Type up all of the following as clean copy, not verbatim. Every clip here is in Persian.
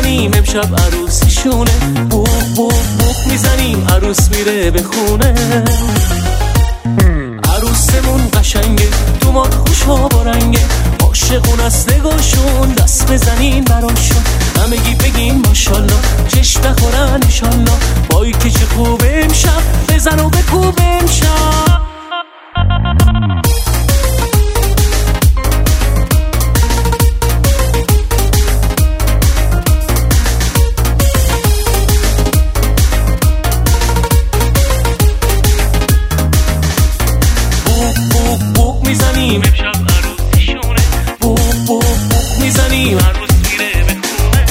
میزنیم امشب عروسیشونه، بوق بوق بوق میزنیم عروس میره به خونه. عروسمون قشنگه دومات خوشا با رنگه، عاشقون است نگاهشون، دست بزنین براشون، همگی بگین ماشالله، چشم نخورن انشالله، وای که چه خوبه امشب، بزن و بکوب امشب. میزنیم امشب عروسیشونه، بوق بوق بوق میزنیم عروس میره به خونه.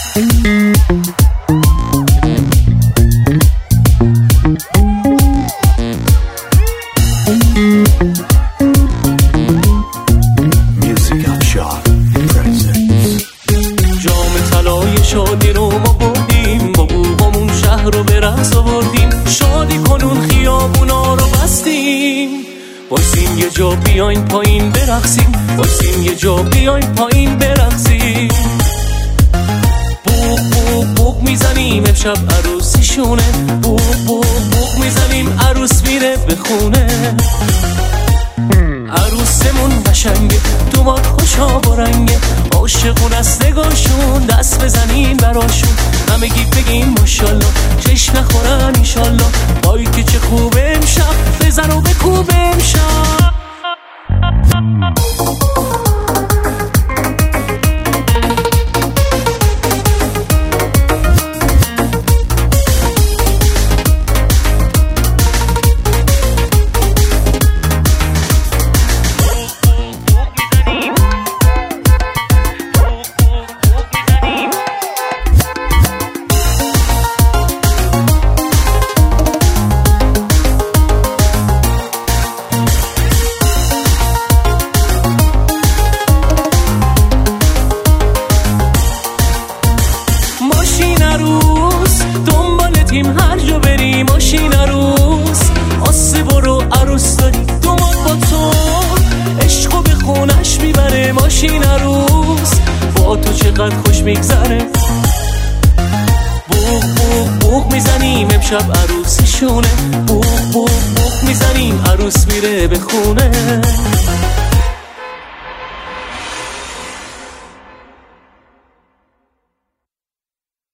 جام طلای شادی رو ما بردیم، با بوغمون شهر رو به رقص آوردیم، شادی کنون خیابونا رو بستیم. وایسیم یه جا بیاین پایین برقصیم، وایسیم یه جا بیاین پایین برقصیم. بوق بوق بوق میزنیم امشب عروسیشونه، بوق بوق بوق میزنیم عروس میره به خونه. عروسمون قشنگه دومات خوشا با رنگه، عاشقون است نگاهشون، دست بزنین براشون، همگی بگین ماشالله، چشم نخورن انشالله، وای که چه خوبه امشب، بزن و بکوب امشب. هر جا بری ماشین عروس، آسه برو عروس داری دومات با تو، عشقو به خونش میبره ماشین عروس، با تو چقدر خوش میگذره. بوق بوق بوق میزنیم امشب عروسیشونه، بوق بوق بوق میزنیم عروس میره به خونه.